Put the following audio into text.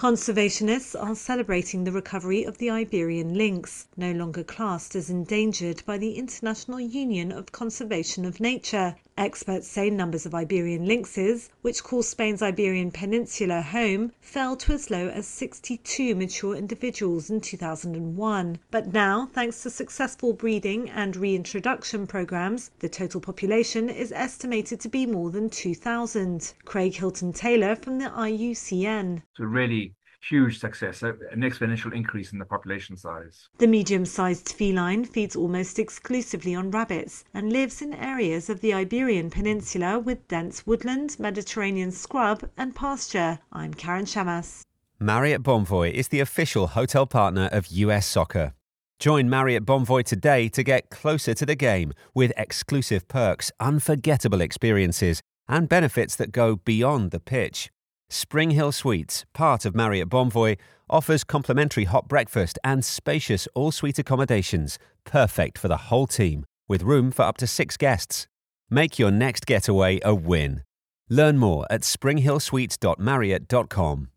Conservationists are celebrating the recovery of the Iberian lynx, no longer classed as endangered by the International Union of Conservation of Nature. Experts say numbers of Iberian lynxes, which call Spain's Iberian Peninsula home, fell to as low as 62 mature individuals in 2001. But now, thanks to successful breeding and reintroduction programs, the total population is estimated to be more than 2,000. Craig Hilton-Taylor from the IUCN. So really huge success, an exponential increase in the population size. The medium-sized feline feeds almost exclusively on rabbits and lives in areas of the Iberian Peninsula with dense woodland, Mediterranean scrub and pasture. I'm Karen Shamas. Marriott Bonvoy is the official hotel partner of US Soccer. Join Marriott Bonvoy today to get closer to the game with exclusive perks, unforgettable experiences and benefits that go beyond the pitch. Spring Hill Suites, part of Marriott Bonvoy, offers complimentary hot breakfast and spacious all-suite accommodations, perfect for the whole team, with room for up to 6 guests. Make your next getaway a win. Learn more at springhillsuites.marriott.com.